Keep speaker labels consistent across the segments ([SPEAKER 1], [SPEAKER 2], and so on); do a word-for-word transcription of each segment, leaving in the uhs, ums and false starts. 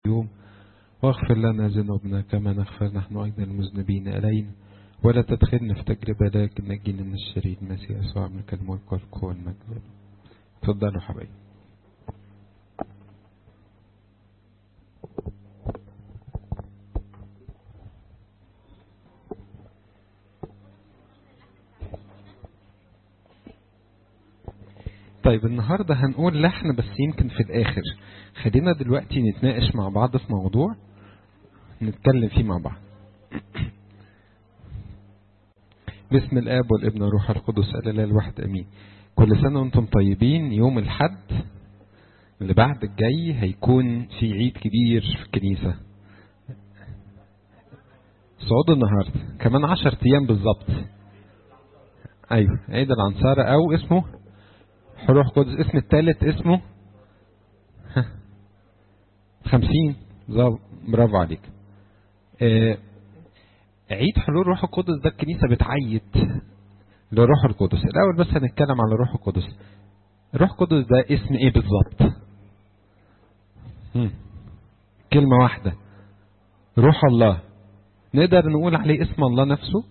[SPEAKER 1] يوم، واغفر لنا ذنوبنا كما نغفر نحن أيضا المذنبين إلينا، ولا تدخلنا في تجربة لكن نجينا من الشرير. المسيح يسوع منك الملك والقوة والمجد. تفضلوا حبايبي. طيب النهاردة هنقول لحن بس يمكن في الآخر. خلينا دلوقتي نتناقش مع بعض في موضوع نتكلم فيه مع بعض. باسم الآب والابن والروح القدس الإله الواحد أمين. كل سنة وانتم طيبين. يوم الحد اللي بعد الجاي هيكون في عيد كبير في الكنيسة، صعود النهاردة كمان عشر أيام بالظبط. أيوة، عيد العنصرة أو اسمه روح قدس. اسم الثالث اسمه خمسين. برافو عليك. آه عيد حلول روح القدس ده الكنيسة بتعيد لروح القدس. الأول بس هنتكلم على روح القدس. روح القدس ده اسم ايه بالظبط؟ كلمة واحدة، روح الله. نقدر نقول عليه اسم الله نفسه؟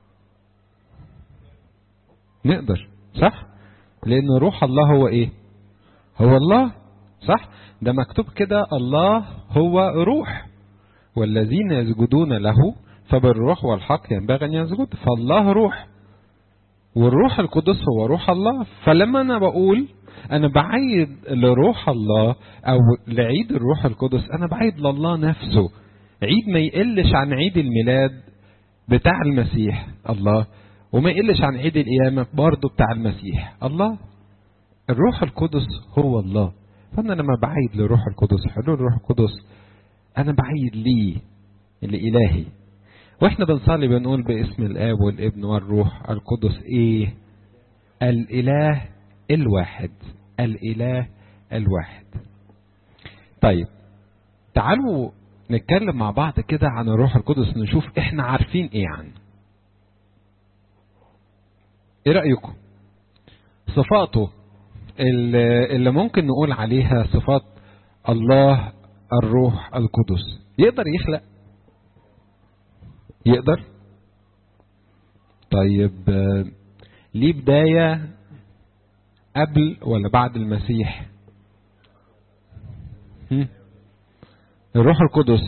[SPEAKER 1] نقدر، صح؟ لأن روح الله هو ايه؟ هو الله، صح؟ ده مكتوب كده، الله هو روح والذين يسجدون له فبالروح والحق ينبغي أن يسجد. فالله روح والروح القدس هو روح الله. فلما أنا بقول أنا بعيد لروح الله أو لعيد الروح القدس، أنا بعيد لله نفسه. عيد ما يقلش عن عيد الميلاد بتاع المسيح الله، وما يقلش عن عيد القيامة برضه بتاع المسيح الله. الروح القدس هو الله. فأنا لما بعيد لروح القدس، حلول الروح القدس، أنا بعيد ليه لإلهي. واحنا بنصلي بنقول باسم الآب والابن والروح القدس ايه؟ الإله الواحد. الإله الواحد. طيب تعالوا نتكلم مع بعض كده عن الروح القدس، نشوف احنا عارفين ايه عنه. ايه رأيكم؟ صفاته اللي ممكن نقول عليها صفات الله الروح القدس. يقدر يخلق؟ يقدر؟ طيب ليه بداية قبل ولا بعد المسيح؟ هم؟ الروح القدس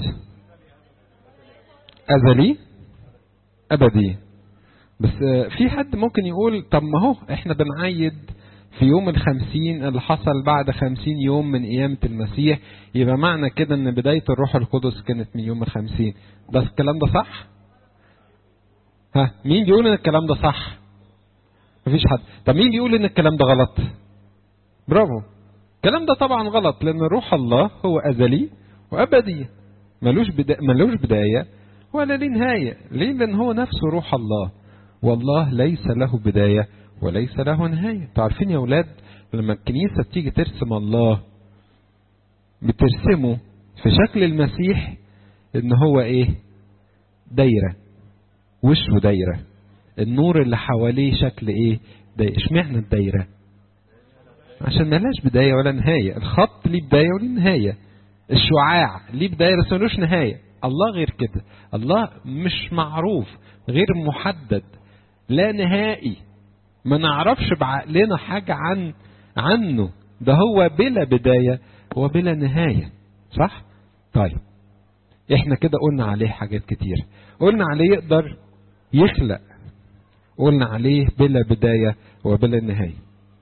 [SPEAKER 1] أزلي أبدي. بس في حد ممكن يقول طب ما هو احنا بنعيد في يوم الخمسين اللي حصل بعد خمسين يوم من قيامة المسيح، يبقى معنى كده ان بداية الروح القدس كانت من يوم الخمسين. بس الكلام ده صح؟ ها، مين بيقول ان الكلام ده صح؟ مفيش حد. طب مين بيقول ان الكلام ده غلط؟ برافو. الكلام ده طبعا غلط، لان روح الله هو ازلي وابدي، ملوش بدا... ملوش بدايه ولا ليه نهايه. ليه؟ لان هو نفسه روح الله، والله ليس له بدايه وليس له نهايه. تعرفين يا اولاد لما الكنيسه تيجي ترسم الله بترسمه في شكل المسيح ان هو ايه؟ دايره، وشه دايره، النور اللي حواليه شكل ايه؟ دايره. اشمعنى الدايره؟ عشان ملهاش بدايه ولا نهايه. الخط ليه بدايه وليه نهايه، الشعاع ليه بدايه بس ملوش نهايه. الله غير كده، الله مش معروف، غير محدد، لا نهائي، ما نعرفش بعقلنا حاجه عن عنه. ده هو بلا بدايه وبلا نهايه، صح؟ طيب احنا كده قلنا عليه حاجات كتير. قلنا عليه يقدر يخلق، قلنا عليه بلا بداية وبلا نهاية.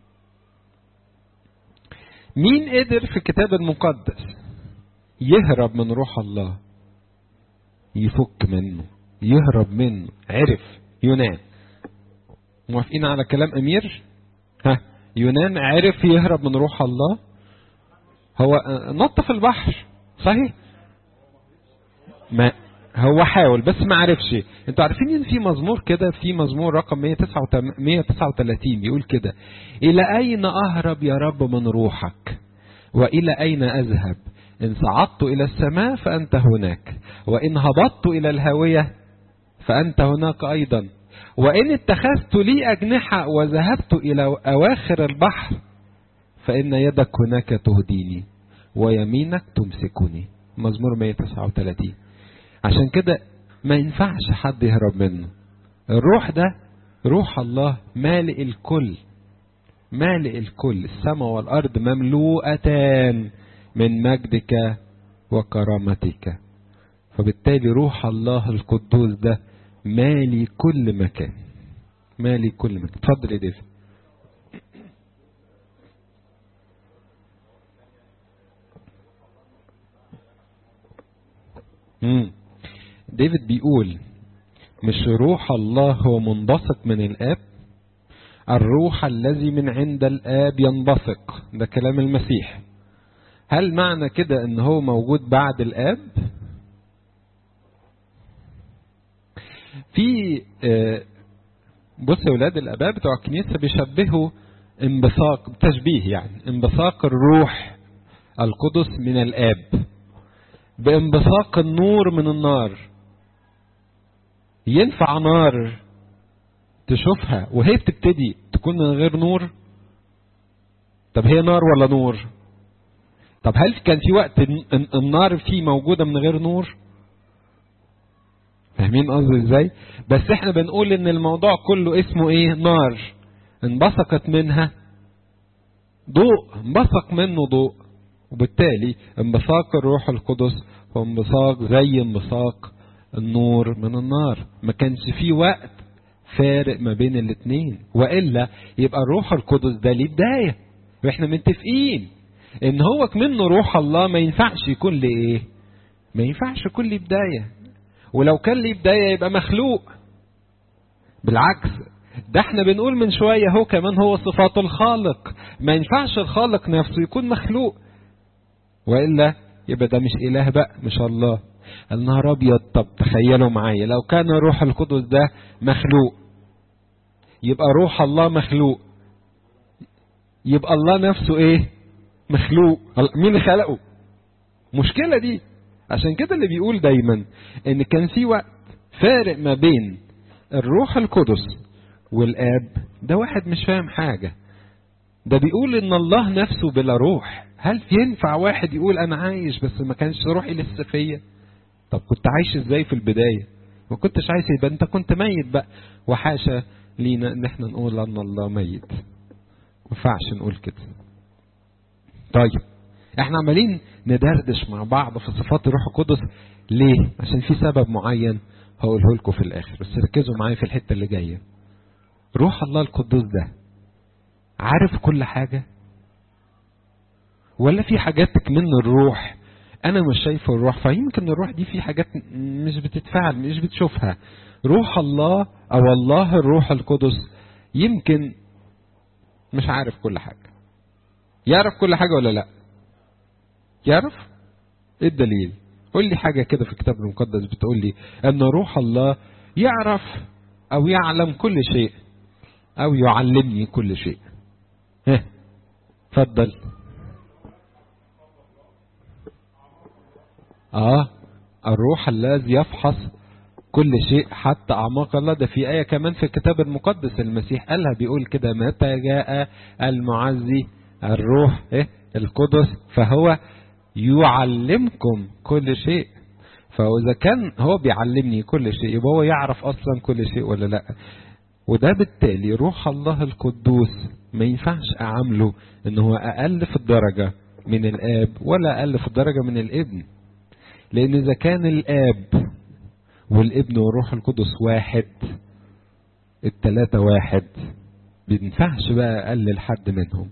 [SPEAKER 1] مين قدر في الكتاب المقدس يهرب من روح الله؟ يفك منه، يهرب منه. عرف يونان. موافقين على كلام أمير؟ ها، يونان عرف يهرب من روح الله. هو نط في البحر صحيح، ما هو حاول بس ما عرفش. انتوا عارفين ان في مزمور كده، في مزمور رقم مية وتسعة وثلاثين بيقول كده: الى اين اهرب يا رب من روحك، والى اين اذهب؟ ان صعدت الى السماء فانت هناك، وان هبطت الى الهاوية فانت هناك ايضا، وان اتخذت لي اجنحة وذهبت الى اواخر البحر فان يدك هناك تهديني ويمينك تمسكني. مزمور مية وتسعة وثلاثين. عشان كده ما ينفعش حد يهرب منه. الروح ده روح الله مالئ الكل، مالئ الكل، السماء والأرض مملوءتان من مجدك وكرامتك. فبالتالي روح الله القدوس ده مالي كل مكان، مالي كل مكان. اتفضل يا ديفيد. امم ديفيد بيقول مش روح الله هو منبثق من الآب؟ الروح الذي من عند الآب ينبثق، ده كلام المسيح. هل معنى كده ان هو موجود بعد الآب؟ في بص يا ولاد، الآباء بتوع الكنيسة بيشبهوا انبثاق، تشبيه يعني انبثاق الروح القدس من الآب بانبثاق النور من النار. ينفع نار تشوفها وهي بتبتدي تكون من غير نور؟ طب هي نار ولا نور؟ طب هل كان في وقت النار فيه موجودة من غير نور؟ فاهمين قصدي ازاي؟ بس احنا بنقول ان الموضوع كله اسمه ايه؟ نار انبثقت منها ضوء، انبثق منه ضوء، وبالتالي انبثاق الروح القدس هو انبثاق زي انبثاق النور من النار. ما كانش فيه وقت فارق ما بين الاثنين، وإلا يبقى الروح القدس ده ليه بداية. واحنا متفقين ان هو منه روح الله ما ينفعش يكون ليه ايه؟ ما ينفعش يكون ليه بداية. ولو كان ليه بداية يبقى مخلوق. بالعكس، ده احنا بنقول من شوية هو كمان هو صفات الخالق. ما ينفعش الخالق نفسه يكون مخلوق، وإلا يبقى ده مش إله بقى، مش الله. النهار أبيض. طب تخيلوا معايا لو كان روح القدس ده مخلوق، يبقى روح الله مخلوق، يبقى الله نفسه ايه؟ مخلوق. مين خلقه؟ مشكلة دي. عشان كده اللي بيقول دايما ان كان في وقت فارق ما بين الروح القدس والآب، ده واحد مش فاهم حاجة. ده بيقول ان الله نفسه بلا روح. هل ينفع واحد يقول انا عايش بس ما كانش روحي لسه فيا؟ طب كنت عايش ازاي في البداية؟ ما كنتش عايش، يبقى انت كنت ميت بقى. وحاشا لينا ان احنا نقول ان الله ميت، ما ينفعش نقول كده. طيب احنا عمالين ندردش مع بعض في صفات الروح القدس ليه؟ عشان في سبب معين هقوله لكم في الاخر، بس ركزوا معايا في الحتة اللي جاية. روح الله القدوس ده عارف كل حاجة، ولا في حاجات من الروح انا مش شايفه الروح؟ فيمكن الروح دي في حاجات مش بتتفعل، مش بتشوفها. روح الله او الله الروح القدس يمكن مش عارف كل حاجة. يعرف كل حاجة ولا لا؟ يعرف. ايه الدليل؟ قول لي حاجة كده في الكتاب المقدس بتقول لي ان روح الله يعرف او يعلم كل شيء او يعلمني كل شيء. ها اتفضل. اه الروح الذي يفحص كل شيء حتى اعماق الله. ده في آية كمان في الكتاب المقدس المسيح قالها، بيقول كده متى جاء المعزي الروح ايه القدس فهو يعلمكم كل شيء. فاذا كان هو بيعلمني كل شيء يبقى هو يعرف اصلا كل شيء ولا لا؟ وده بالتالي روح الله القدوس ما ينفعش اعامله ان هو اقل في الدرجة من الاب ولا اقل في الدرجة من الابن. لان اذا كان الاب والابن والروح القدس واحد، التلاتة واحد، بينفعش بقى اقلل حد منهم.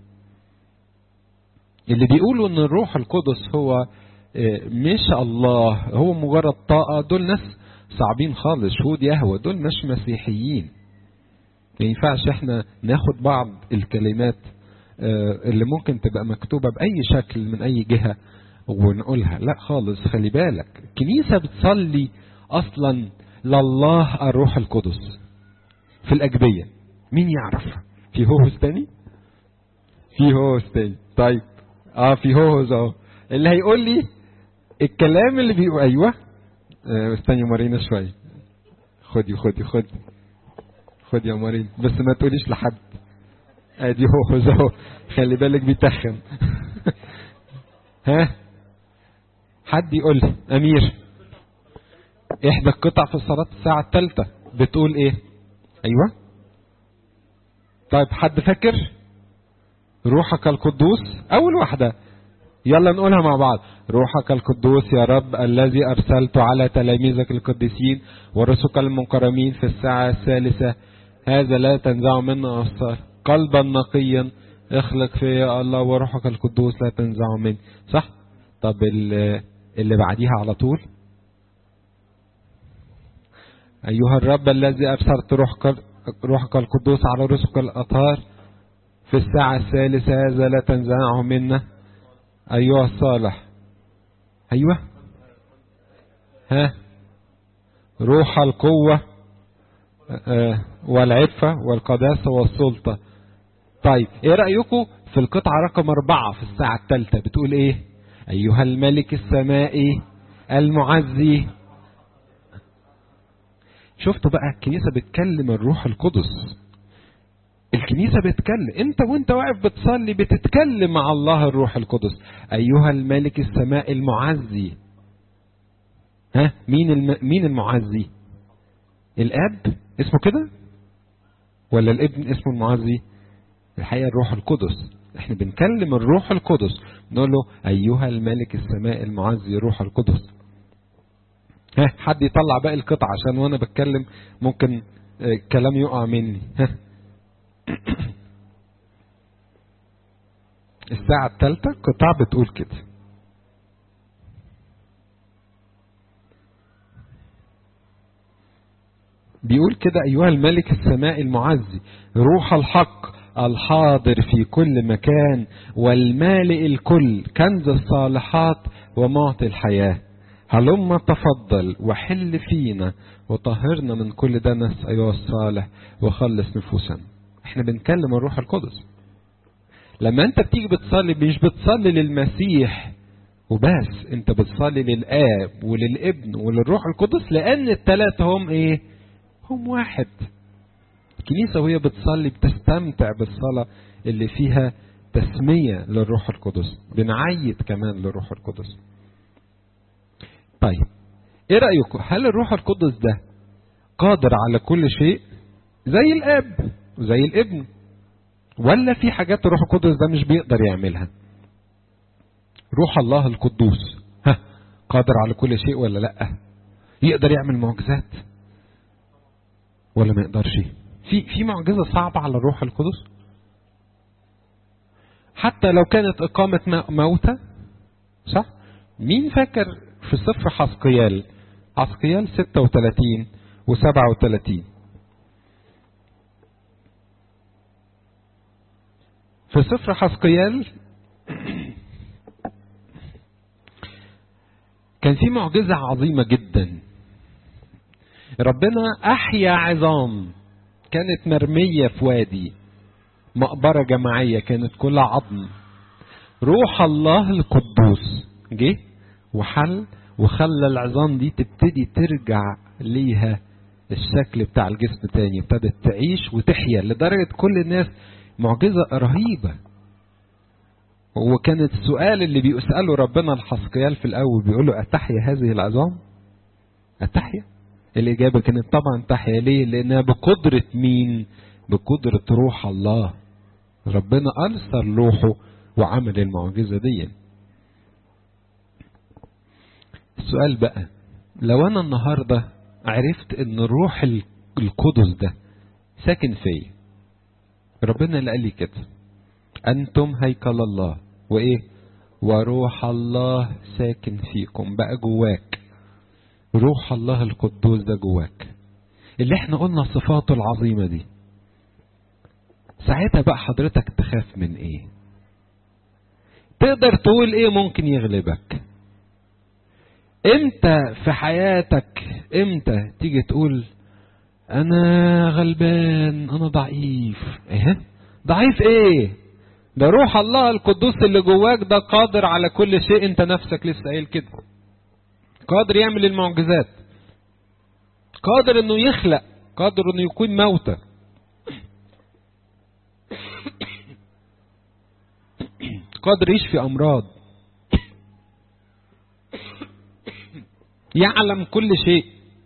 [SPEAKER 1] اللي بيقولوا ان الروح القدس هو مش الله، هو مجرد طاقة، دول ناس صعبين خالص. شهود يهوه دول مش مسيحيين. ما ينفعش احنا ناخد بعض الكلمات اللي ممكن تبقى مكتوبة بأي شكل من أي جهة ونقولها، لا خالص. خلي بالك الكنيسة بتصلي أصلا لله الروح القدس في الأجبية. مين يعرف؟ في هوهوس تاني؟ في هوهوس تاني. طيب اه في هوهوس اهو اللي هيقول لي الكلام اللي بيقول. ايوه اه استني مارينا شوية. خدي خدي خدي خدي يا مارين، بس ما تقوليش لحد. ادي هوهوس اهو، خلي بالك بيتخن. ها حد يقول لي امير، احدى القطع في الصلاة الساعة الثالثة بتقول ايه؟ ايوه طيب حد فاكر؟ روحك القدوس اول واحدة، يلا نقولها مع بعض. روحك القدوس يا رب الذي ارسلت على تلاميذك القديسين ورسلك المكرمين في الساعة الثالثة، هذا لا تنزع منا أبصار، قلبا نقيا اخلق فيا يا الله، وروحك القدوس لا تنزع مني. صح؟ طب اللي بعديها على طول، أيها الرب الذي أبصرت روحك روحك القدوس على رسلك الأطهار في الساعة الثالثة، هذا لا تنزعه منا أيها الصالح. أيوة ها، روح القوة والعفة والقداسة والسلطة. طيب ايه رأيكم في القطعة رقم أربعة في الساعة الثالثة بتقول ايه؟ أيها الملك السمائي المعزي. شفتوا بقى الكنيسة بتكلم الروح القدس، الكنيسة بتكلم، انت وانت واقف بتصلي بتتكلم مع الله الروح القدس. أيها الملك السمائي المعزي. ها مين الم... مين المعزي؟ الاب اسمه كده ولا الابن اسمه المعزي؟ الحقيقة الروح القدس، احنا بنكلم الروح القدس نقول له ايها الملك السماء المعزي روح القدس. ها حد يطلع باقي القطعة عشان وانا بتكلم ممكن كلام يقع مني. ها الساعة الثالثة قطعة بتقول كده، بيقول كده ايها الملك السماء المعزي روح الحق الحاضر في كل مكان والمالئ الكل كنز الصالحات ومعطي الحياة، هلما تفضل وحل فينا وطهرنا من كل دنس ايها الصالح وخلص نفوسنا. احنا بنكلم الروح القدس. لما انت بتيجي بتصلي مش بتصلي للمسيح وبس، انت بتصلي للآب وللابن وللروح القدس، لان الثلاثة هم ايه؟ هم واحد. الكنيسة وهي بتصلي بتستمتع بالصلاة اللي فيها تسمية للروح القدس، بنعيد كمان للروح القدس. طيب ايه رأيكم؟ هل الروح القدس ده قادر على كل شيء زي الاب وزي الابن، ولا في حاجات الروح القدس ده مش بيقدر يعملها؟ روح الله القدوس ها قادر على كل شيء ولا لا؟ يقدر يعمل معجزات ولا ما يقدرش؟ في في معجزة صعبة على الروح القدس؟ حتى لو كانت إقامة موتى، صح؟ مين فاكر في سفر حسقيال، حسقيال ستة وثلاثين وسبعة وثلاثين، في سفر حسقيال كان في معجزة عظيمة جدا. ربنا أحيا عظام كانت مرمية في وادي، مقبرة جماعية كانت كلها عظم. روح الله القدوس جه وحل وخلى العظام دي تبتدي ترجع ليها الشكل بتاع الجسم تاني، ابتدت تعيش وتحيا لدرجة كل الناس. معجزة رهيبة. وكانت السؤال اللي بيسأله ربنا لحسقيال في الأول بيقول له أتحيا هذه العظام؟ أتحيا؟ الإجابة كانت طبعا تحيا. ليه؟ لأنها بقدرة مين؟ بقدرة روح الله. ربنا أرسل روحه وعمل المعجزة دي. السؤال بقى، لو أنا النهاردة عرفت أن الروح القدس ده ساكن فيا، ربنا اللي قال لي كده أنتم هيكل الله وإيه؟ وروح الله ساكن فيكم، بقى جواك روح الله القدوس ده جواك، اللي احنا قلنا صفاته العظيمة دي. ساعتها بقى حضرتك تخاف من ايه؟ تقدر تقول ايه ممكن يغلبك؟ امتى في حياتك امتى تيجي تقول انا غلبان انا ضعيف؟ ايه ضعيف ايه؟ ده روح الله القدوس اللي جواك ده قادر على كل شيء. انت نفسك لسه قايل كده، قادر يعمل المعجزات، قادر انه يخلق، قادر انه يكون موتى، قادر يشفي امراض. يعلم كل شيء.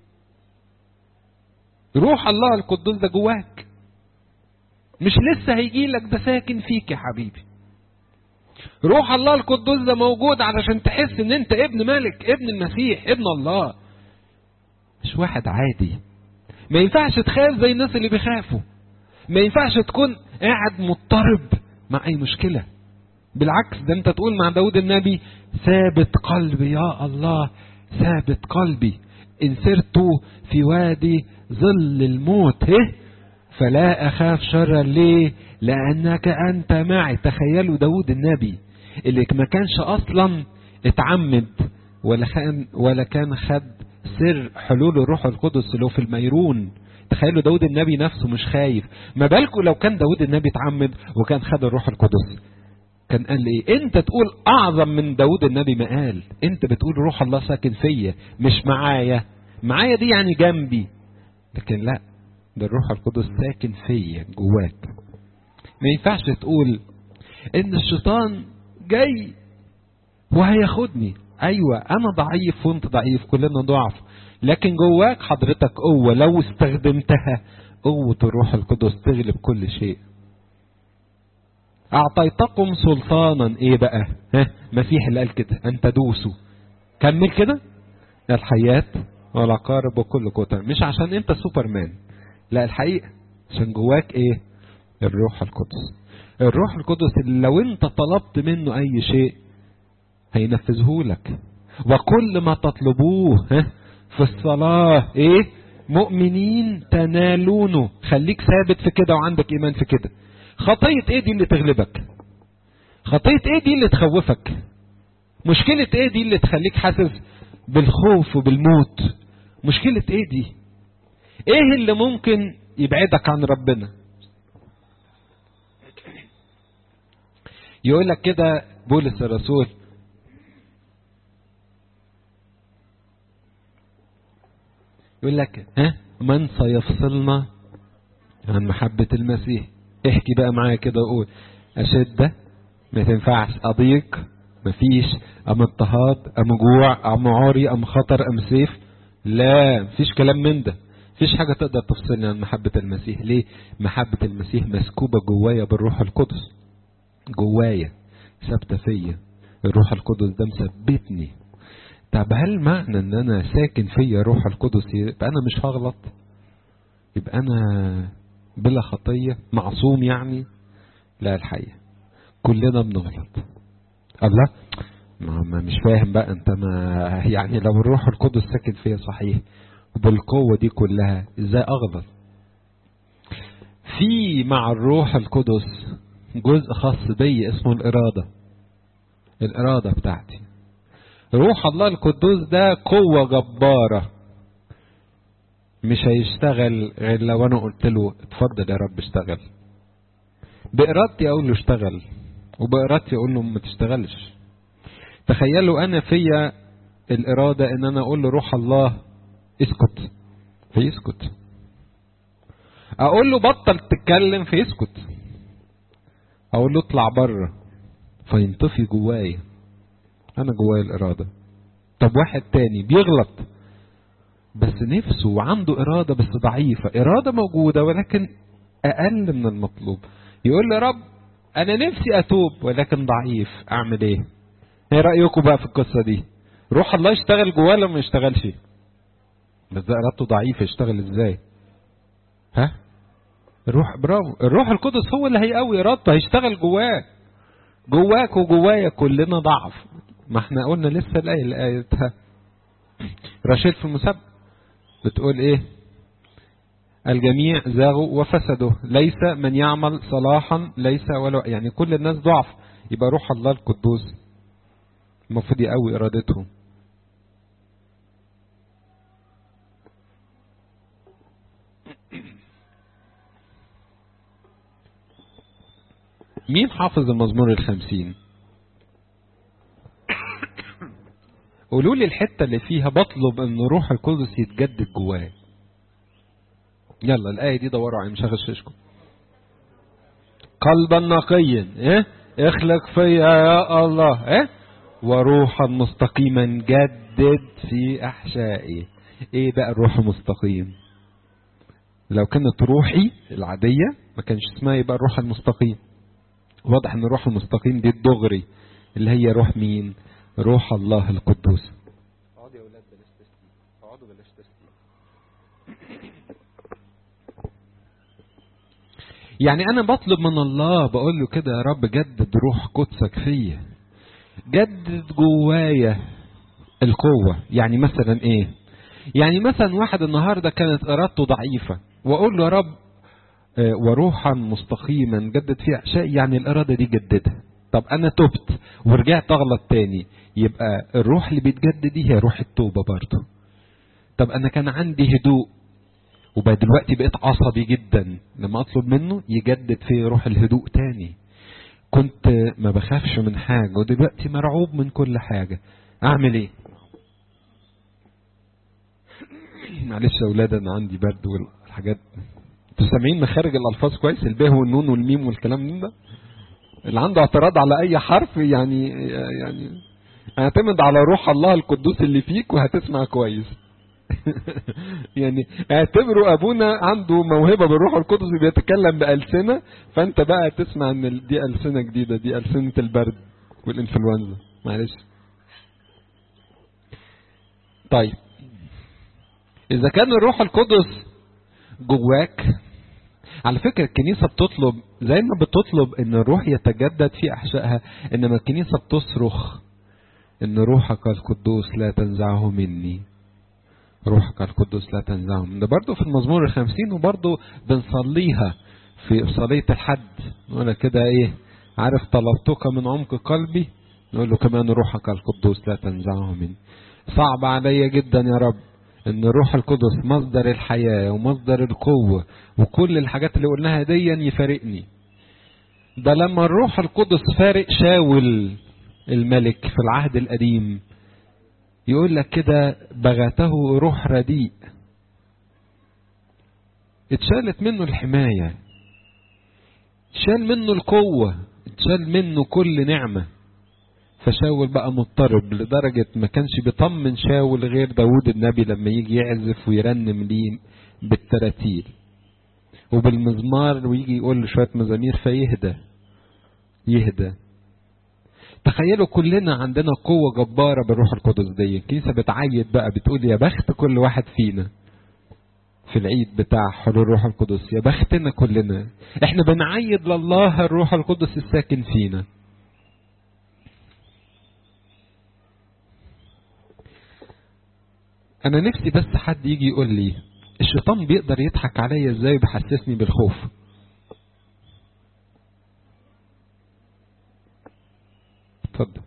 [SPEAKER 1] روح الله القدوس ده جواك، مش لسه هيجي لك، ده ساكن فيك يا حبيبي. روح الله القدوس ده موجود علشان تحس ان انت ابن ملك، ابن المسيح، ابن الله، مش واحد عادي. ما ينفعش تخاف زي الناس اللي بيخافوا، ما ينفعش تكون قاعد مضطرب مع اي مشكلة. بالعكس، ده انت تقول مع داود النبي: ثابت قلبي يا الله، ثابت قلبي، ان سرت في وادي ظل الموت إيه؟ فلا اخاف شرا. ليه؟ لانك انت معي. تخيلوا داود النبي اللي ما كانش اصلا اتعمد ولا كان ولا كان خد سر حلول الروح القدس اللي هو في الميرون. تخيلوا داود النبي نفسه مش خايف، ما بالكم لو كان داود النبي اتعمد وكان خد الروح القدس، كان قال ايه؟ انت تقول اعظم من داود النبي ما قال. انت بتقول روح الله ساكن فيا، مش معايا. معايا دي يعني جنبي، لكن لا، ده الروح القدس ساكن فيا جواك. ما ينفعش تقول ان الشيطان جاي وهياخدني. ايوه، انا ضعيف وانت ضعيف، كلنا ضعف، لكن جواك حضرتك قوة لو استخدمتها، قوة الروح القدس تغلب كل شيء. اعطيتكم سلطانا، ايه بقى؟ ها، مسيح اللي قال كده: ان تدوسوا. كمل كده: الحياة والعقارب وكل قطر. مش عشان انت سوبرمان، لا، الحقيقة عشان جواك ايه؟ الروح القدس. الروح القدس اللي لو انت طلبت منه اي شيء هينفذه لك. وكل ما تطلبوه ها في الصلاة ايه؟ مؤمنين تنالونه. خليك ثابت في كده وعندك ايمان في كده. خطية ايه دي اللي تغلبك؟ خطية ايه دي اللي تخوفك؟ مشكلة ايه دي اللي تخليك حاسس بالخوف وبالموت؟ مشكلة ايه دي؟ ايه اللي ممكن يبعدك عن ربنا؟ يقول لك كده بولس الرسول: يقول لك ها من سيفصلنا عن محبة المسيح؟ احكي بقى معايا كده وقول: أشدة ما تنفعش، أضيق مفيش، أم اضطهاد، أم جوع، أم عاري، أم خطر، أم سيف. لا، مفيش كلام من ده. مفيش حاجة تقدر تفصلني عن محبة المسيح. ليه؟ محبة المسيح مسكوبة جوايا بالروح القدس، جوايا ثابتة فيا. الروح القدس ده مثبتني. طب هل معنى ان انا ساكن فيا روح القدس يبقى انا مش هغلط؟ يبقى انا بلا خطية معصوم يعني؟ لا، الحقيقة كلنا بنغلط. الله، ما مش فاهم بقى انت. ما يعني لو الروح القدس ساكن فيا صحيح بالقوة دي كلها، ازاي اغلط؟ في مع الروح القدس جزء خاص بي اسمه الارادة. الارادة بتاعتي. روح الله القدوس ده قوة جبارة، مش هيشتغل غير لو انا قلت له اتفضل يا رب اشتغل. بإرادتي اقول له اشتغل، وبإرادتي اقول له ما تشتغلش. تخيلوا انا فيا الارادة ان انا اقول له روح الله اسكت فيسكت، اقول له بطل تتكلم فيسكت، اقول له اطلع بره فينطفي جوايا. انا جوايا الارادة. طب واحد تاني بيغلط بس نفسه وعنده ارادة بس ضعيفة، ارادة موجودة ولكن اقل من المطلوب، يقول لي رب انا نفسي اتوب ولكن ضعيف، اعمل ايه؟ ايه رأيكم بقى في القصة دي؟ روح الله يشتغل جواه ولا ما يشتغلش؟ بس ده ارادته ضعيفة، يشتغل ازاي؟ ها؟ الروح برافو، الروح القدس هو اللي هيقوي ارادته، هيشتغل جواه. جواك وجوايا كلنا ضعف. ما احنا قلنا لسه الآية الآية رشيد في المسبح بتقول ايه؟ الجميع زاغوا وفسدوا، ليس من يعمل صلاحا، ليس ولا، يعني كل الناس ضعف. يبقى روح الله القدوس المفروض يقوي ارادتهم. مين حافظ المزمور الخمسين؟ قولوا لي الحتة اللي فيها بطلب ان روح القدس يتجدد جواي. يلا الآية دي دوروا عليها، مش هغششكم. قلبا نقيا ايه اخلق فيا يا الله ايه وروحا مستقيما جدد في احشائي. ايه بقى الروح المستقيم؟ لو كانت روحي العادية ما كانش اسمها يبقى الروح المستقيم. واضح ان الروح المستقيم دي الدغري اللي هي روح مين؟ روح الله القدوس. اقعدوا يا اولاد بلاش تشتيم، اقعدوا بلاش تشتيم. يعني انا بطلب من الله، بقول له كده يا رب جدد روح قدسك فيا، جدد جوايا القوة. يعني مثلا ايه؟ يعني مثلا واحد النهاردة كانت ارادته ضعيفة، واقول له يا رب وروحا مستقيما جدد في احشائي، يعني الارادة دي جددها. طب انا تبت ورجعت اغلط تاني، يبقى الروح اللي بيتجدد دي هي روح التوبة برضه. طب انا كان عندي هدوء وبقى دلوقتي بقيت عصبي جدا، لما اطلب منه يجدد في روح الهدوء تاني. كنت ما بخافش من حاجة ودلوقتي مرعوب من كل حاجة، اعمل ايه؟ معلش يا اولاد انا عندي برد والحاجات. انتوا سامعين مخارج الالفاظ كويس؟ الباء والنون والميم والكلام ده. اللي عنده اعتراض على اي حرف يعني يعني اعتمد على روح الله القدوس اللي فيك وهتسمع كويس. يعني اعتبروا ابونا عنده موهبة بالروح القدس بيتكلم بألسنة، فانت بقى تسمع ان دي ألسنة جديدة، دي ألسنة البرد والانفلونزا. معلش. طيب اذا كان الروح القدس جواك، على فكرة الكنيسة بتطلب زي ما بتطلب ان الروح يتجدد في احشائها، انما الكنيسة بتصرخ ان روحك القدوس لا تنزعه مني، روحك القدوس لا تنزعه مني. ده برضو في المزمور الخمسين، وبرضو بنصليها في صلية الحد، نقول كده ايه؟ عارف طلبتك من عمق قلبي، نقول له كمان روحك القدوس لا تنزعه مني. صعب عليا جدا يا رب ان الروح القدس مصدر الحياة ومصدر القوة وكل الحاجات اللي قلناها دي يفارقني. ده لما الروح القدس فارق شاول الملك في العهد القديم، يقول لك كده بغته روح رديء، اتشالت منه الحماية، اتشال منه القوة، اتشال منه كل نعمة. فشاول بقى مضطرب لدرجة ما كانش بيطمن شاول غير داود النبي لما يجي يعزف ويرنم ليه بالتراتيل وبالمزمار ويجي يقول له شوية مزامير فيهدى يهدى. تخيلوا كلنا عندنا قوة جبارة بالروح القدس دي. الكنيسة بتعيد بقى بتقول يا بخت كل واحد فينا في العيد بتاع حلول الروح القدس، يا بختنا كلنا. احنا بنعيد لله الروح القدس الساكن فينا. انا نفسي بس حد يجي يقول لي الشيطان بيقدر يضحك عليا ازاي وبيحسسني بالخوف؟ اتفضل.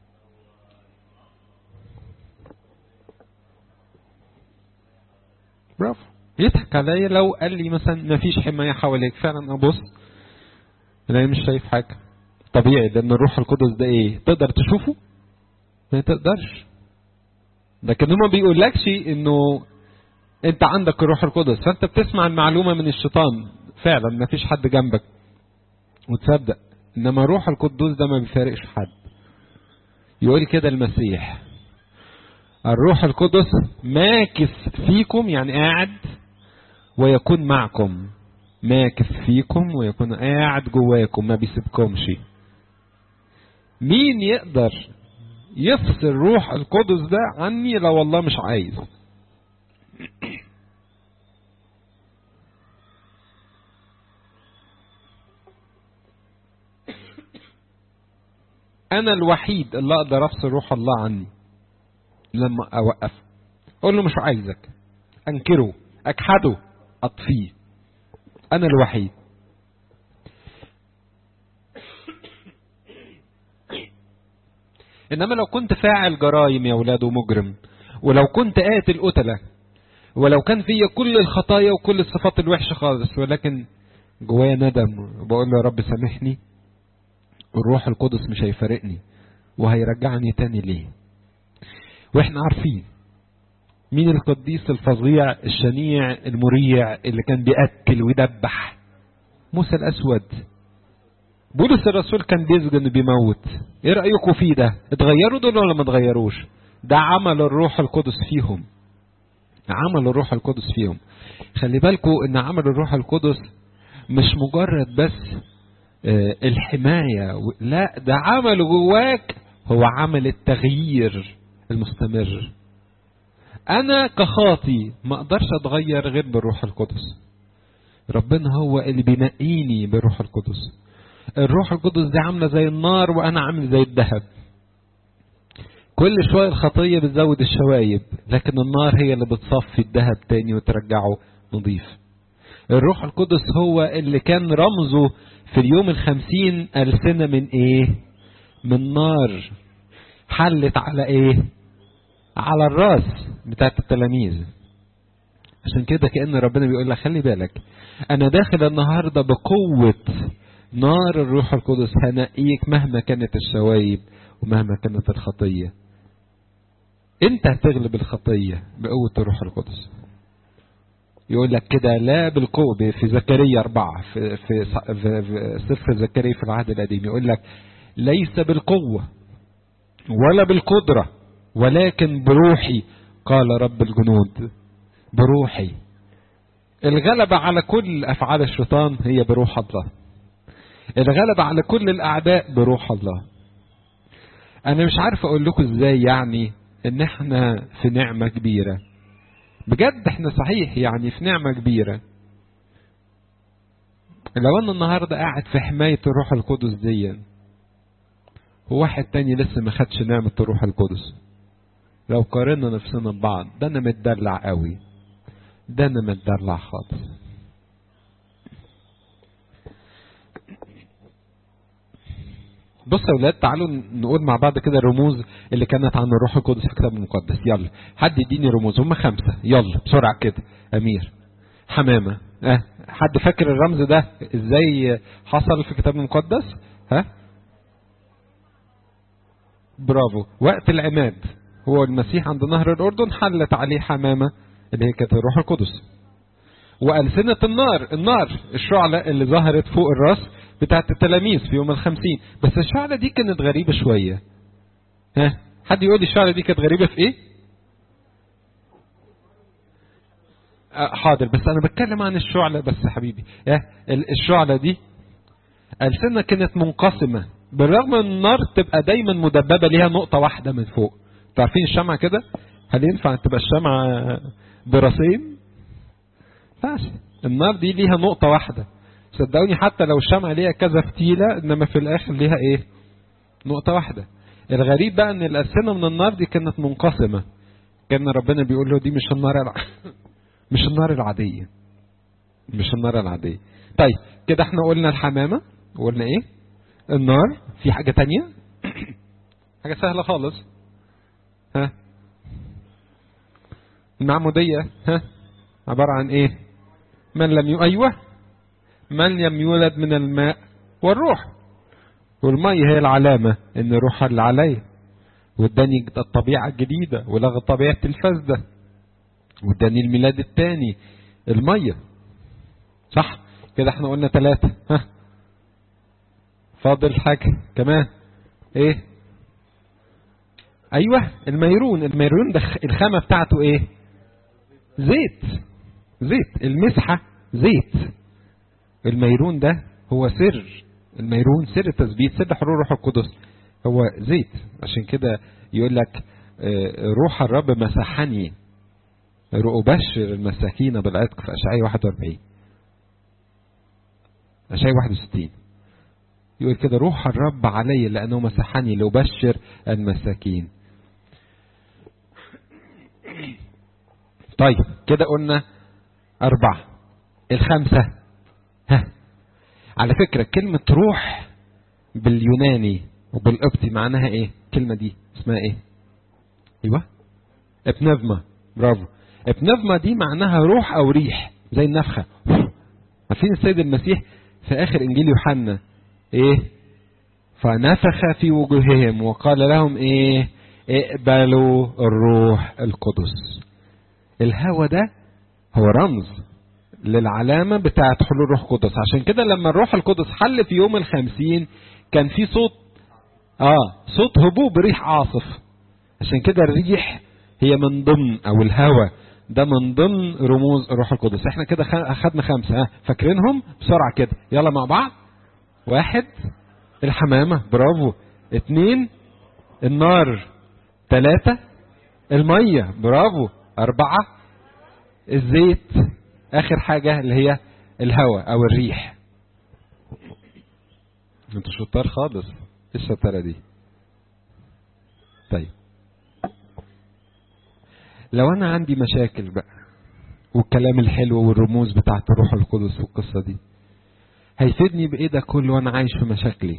[SPEAKER 1] برافو. يضحك عليا لو قال لي مثلا ما فيش حماية حواليك، فعلا ابص انا مش شايف حاجة. طبيعي، لان الروح القدس ده ايه؟ تقدر تشوفه؟ ما تقدرش. لكن هو ما بيقولكش انه انت عندك الروح القدس، فانت بتسمع المعلومة من الشيطان فعلا ما فيش حد جنبك وتصدق. انما الروح القدس ده ما بيفارقش حد. يقول كده المسيح الروح القدس ماكث فيكم، يعني قاعد ويكون معكم، ماكث فيكم ويكون قاعد جواكم، ما بيسيبكمش. مين يقدر يفصل الروح القدس ده عني لو والله مش عايز؟ انا الوحيد اللي اقدر افصل روح الله عني لما اوقف، اقول له مش عايزك، انكره، اجحده، اطفيه. انا الوحيد. انما لو كنت فاعل جرائم يا اولاد ومجرم، ولو كنت قاتل قتله، ولو كان فيا كل الخطايا وكل الصفات الوحشه خالص، ولكن جوايا ندم وبقول له يا رب سامحني، الروح القدس مش هيفارقني وهيرجعني تاني ليه. واحنا عارفين مين القديس الفظيع الشنيع المريع اللي كان بيقتل ويدبح؟ موسى الاسود. بولس الرسول كان بيسجن بيموت، ايه رأيكم فيه ده؟ اتغيروا دول ولا ما اتغيروش؟ ده عمل الروح القدس فيهم، عمل الروح القدس فيهم. خلي بالكم ان عمل الروح القدس مش مجرد بس اه الحماية، لا ده عمله جواك هو عمل التغيير المستمر. انا كخاطي ما اقدرش اتغير غير بالروح القدس. ربنا هو اللي بينقيني بالروح القدس. الروح القدس دي عاملة زي النار وانا عامل زي الذهب. كل شوية الخطية بتزود الشوايب، لكن النار هي اللي بتصفي الذهب تاني وترجعه نظيف. الروح القدس هو اللي كان رمزه في اليوم الخمسين ألسنة من ايه؟ من نار حلت على ايه؟ على الراس بتاعت التلاميذ. عشان كده كأن ربنا بيقول لك خلي بالك، انا داخل النهاردة بقوة نار الروح القدس، هنقيك مهما كانت الشوايب ومهما كانت الخطية. انت هتغلب الخطية بقوة الروح القدس. يقول لك كده لا بالقوة في زكريا أربعة في, في, في, في سفر زكريا في العهد القديم يقول لك ليس بالقوة ولا بالقدرة ولكن بروحي قال رب الجنود. بروحي. الغلبة على كل أفعال الشيطان هي بروح الله. الغلبة على كل الأعداء بروح الله. أنا مش عارف أقول لكم إزاي يعني إن إحنا في نعمة كبيرة بجد. إحنا صحيح يعني في نعمة كبيرة. لو أنا النهاردة قاعد في حماية الروح القدس دي، وواحد تاني لسه ما خدش نعمة الروح القدس، لو قارنا نفسنا ببعض، ده أنا متدلع قوي، ده أنا متدلع خالص. بص يا ولاد، تعالوا نقول مع بعض كده الرموز اللي كانت عن الروح القدس في الكتاب المقدس. يلا حد يديني رموز، هم خمسة، يلا بسرعة كده. أمير، حمامة، اه حد فاكر الرمز ده ازاي حصل في الكتاب المقدس؟ ها برافو. وقت العماد هو المسيح عند نهر الأردن حلت عليه حمامة اللي هي كانت الروح القدس. وألسنة النار، النار الشعلة اللي ظهرت فوق الراس بتاعت التلاميذ في يوم الخمسين. بس الشعلة دي كانت غريبة شوية. ها حد يقول لي الشعلة دي كانت غريبة في ايه؟ أه حاضر، بس انا بتكلم عن الشعلة بس يا حبيبي. اه الشعلة دي ألسنة كانت منقسمة، بالرغم ان النار تبقى دايما مدببة ليها نقطة واحدة من فوق. تعرفين الشمعة كده؟ هل ينفع تبقى الشمعة براسين؟ لا، النار دي ليها نقطة واحدة. صدقوني حتى لو الشمعة ليها كذا فتيلة، انما في الاخر ليها ايه؟ نقطة واحدة. الغريب بقى ان الألسنة من النار دي كانت منقسمة. كان ربنا بيقول له دي مش النار الع... مش النار العادية، مش النار العادية. طيب كده احنا قلنا الحمامة، وقلنا ايه؟ النار. في حاجة تانية؟ حاجة سهلة خالص. ها المعمودية، ها عبارة عن ايه؟ من لم ي... ايوه من لم يولد من الماء والروح. والمية هي العلامة ان الروح اللي عليه، واداني الطبيعة الجديدة ولغى طبيعة الفاسدة، واداني الميلاد الثاني المية. صح كده احنا قلنا ثلاثة. ها فاضل حاجة كمان ايه؟ ايوه الميرون. الميرون ده الخامة بتاعته ايه؟ زيت. زيت المسحة زيت. الميرون ده هو سر. الميرون سر التثبيت، سر حلول روح القدس هو زيت. عشان كده يقول لك روح الرب مسحني أبشر المساكين بالعتق في أشعياء واحد وأربعين، أشعياء واحد وستين. يقول كده روح الرب علي لأنه مسحني لأبشر المساكين. طيب كده قلنا أربعة. الخمسة، ها على فكرة كلمة روح باليوناني وبالقبطي معناها ايه؟ الكلمة دي اسمها ايه؟ ايوه ابنفما. برافو. ابنفما دي معناها روح او ريح، زي النفخة. عارفين السيد المسيح في اخر انجيل يوحنا ايه؟ فنفخ في وجوههم وقال لهم ايه؟ اقبلوا الروح القدس. الهوى ده هو رمز للعلامة بتاعت حلول روح القدس. عشان كده لما الروح القدس حل في يوم الخمسين كان في صوت اه صوت هبوب ريح عاصف. عشان كده الريح هي من ضمن، او الهواء ده من ضمن رموز الروح القدس. احنا كده اخدنا خمسة، ها فاكرينهم بسرعة كده؟ يلا مع بعض. واحد الحمامة، برافو. اتنين النار. تلاتة المية، برافو. اربعة الزيت. اخر حاجة اللي هي الهواء او الريح. انتوا شطار خالص، ايه الشطارة دي؟ طيب لو انا عندي مشاكل بقى، والكلام الحلو والرموز بتاعت الروح القدس والقصة دي هيفيدني بايه ده كله وانا عايش في مشاكلي؟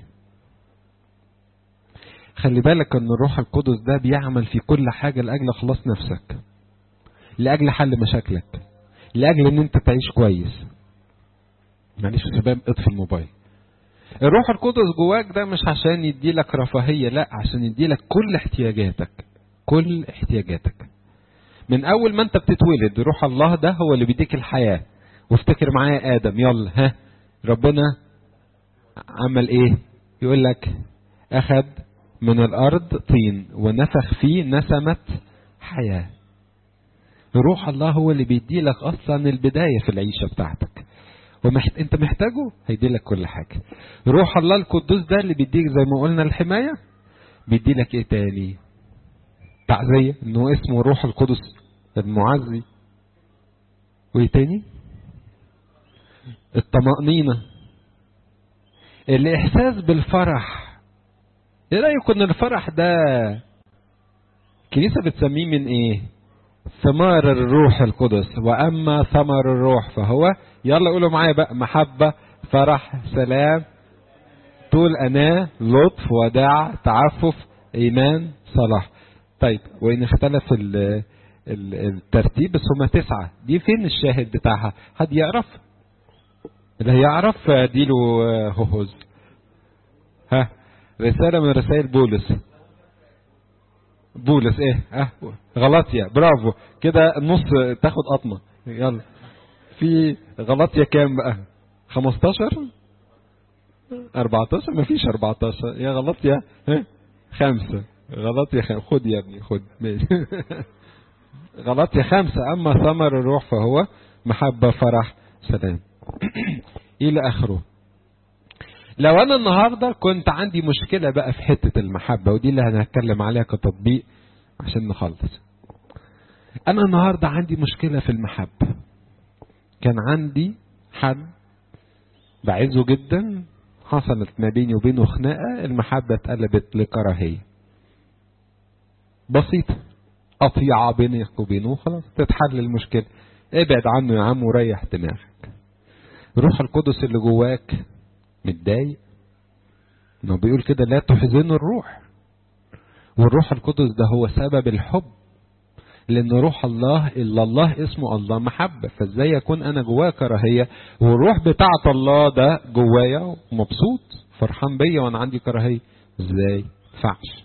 [SPEAKER 1] خلي بالك ان الروح القدس ده بيعمل في كل حاجة لاجل خلاص نفسك، لاجل حل مشاكلك، لاجل ان انت تعيش كويس. معلش يا شباب اطفي الموبايل. الروح القدس جواك ده مش عشان يديلك رفاهية، لا، عشان يديلك كل احتياجاتك، كل احتياجاتك. من اول ما انت بتتولد روح الله ده هو اللي بيديك الحياة. وافتكر معايا ادم، يلا ها، ربنا عمل ايه؟ يقول لك اخذ من الارض طين ونفخ فيه نسمة حياة. روح الله هو اللي بيديلك اصلا البداية في العيشة بتاعتك، ومحت... انت محتاجه هيديلك كل حاجة. روح الله القدوس ده اللي بيديك زي ما قلنا الحماية، بيديلك ايه تاني؟ تعزية، انه اسمه روح القدس المعزي. وايه تاني؟ الطمأنينة، الاحساس بالفرح. ايه رأيكم ان الفرح ده الكنيسة بتسميه من ايه؟ ثمار الروح القدس. واما ثمر الروح فهو، يلا قولوا معايا بقى، محبة، فرح، سلام، طول أناة، لطف، وداع، تعفف، ايمان، صلاح. طيب وان اختلف ال ال الترتيب بس هما تسعة. دي فين الشاهد بتاعها؟ حد يعرف؟ اللي هيعرف اديله هوهوز. ها، رسالة من رسائل بولس. بولس ايه؟ اه غلطية، برافو كده، النص تاخد قطمة. يلا في غلطية كام بقى؟ خمستاشر اربعتاشر؟ مفيش اربعتاشر يا غلطية. ها خمسة. غلطية خمسة. خد يا ابني خد، ماشي. غلطية خمسة. اما ثمر الروح فهو محبة، فرح، سلام، الى اخره. لو انا النهاردة كنت عندي مشكلة بقى في حتة المحبة، ودي اللي هنتكلم عليها كتطبيق عشان نخلص. انا النهاردة عندي مشكلة في المحبة. كان عندي حد بعزه جدا، حصلت ما بيني وبينه خناقة، المحبة اتقلبت لكراهية بسيطة، قطيعة بينك وبينه، خلاص تتحل المشكلة. ابعد عنه يا عم وريح دماغك. الروح القدس اللي جواك متضايق، انه بيقول كده لا تحزنوا الروح. والروح القدس ده هو سبب الحب، لان روح الله الا الله اسمه الله محبة. فازاي يكون انا جوايا كراهية والروح بتاعت الله ده جوايا مبسوط فرحان بيا وانا عندي كراهية؟ ازاي؟ مينفعش.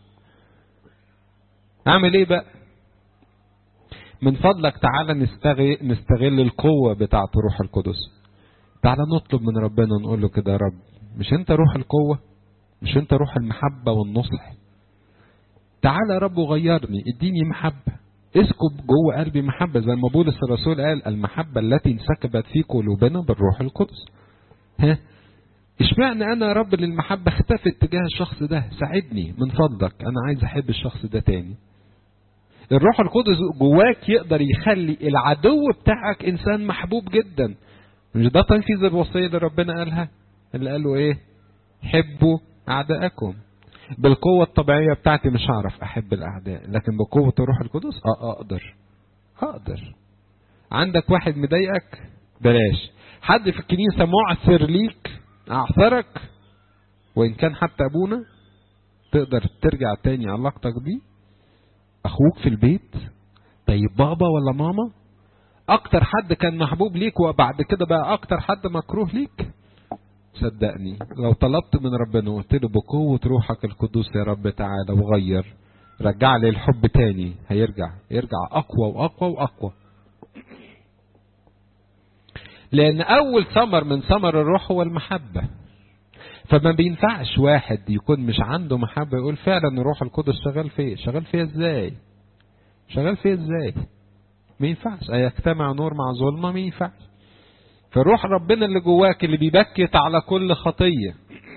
[SPEAKER 1] اعمل ايه بقى؟ من فضلك تعالى نستغل, نستغل القوة بتاعت روح القدس. تعالى نطلب من ربنا نقول له كده، يا رب مش انت روح القوة؟ مش انت روح المحبة والنصح؟ تعالى يا رب وغيرني، اديني محبة، اسكب جوه قلبي محبة، زي ما بولس الرسول قال المحبة التي انسكبت في قلوبنا بالروح القدس. ها اشمعنى انا يا رب للمحبة اختفت تجاه الشخص ده؟ ساعدني من فضلك، انا عايز احب الشخص ده تاني. الروح القدس جواك يقدر يخلي العدو بتاعك انسان محبوب جدا. مش ده تنفيذ الوصية اللي ربنا قالها؟ اللي قالوا ايه؟ حبوا اعدائكم. بالقوة الطبيعية بتاعتي مش هعرف احب الاعداء، لكن بقوة الروح القدس اه اقدر هقدر. عندك واحد مضايقك، بلاش. حد في الكنيسة معثر ليك، اعثرك، وان كان حتى ابونا، تقدر ترجع تاني علاقتك بيه. اخوك في البيت، طيب بابا ولا ماما، اكتر حد كان محبوب ليك وبعد كده بقى اكتر حد مكروه ليك. صدقني لو طلبت من ربنا وقلت له بقوة روحك القدوس يا رب تعالى وغير، رجع لي الحب تاني، هيرجع يرجع اقوى واقوى واقوى. لان اول ثمر من ثمر الروح هو المحبة. فما بينفعش واحد يكون مش عنده محبة يقول فعلا الروح القدس شغال فيه. شغال فيه ازاي؟ شغال فيه ازاي؟ ما ينفعش. ايجتمع نور مع ظلمة؟ ما ينفعش. فروح ربنا اللي جواك اللي بيبكت على كل خطية.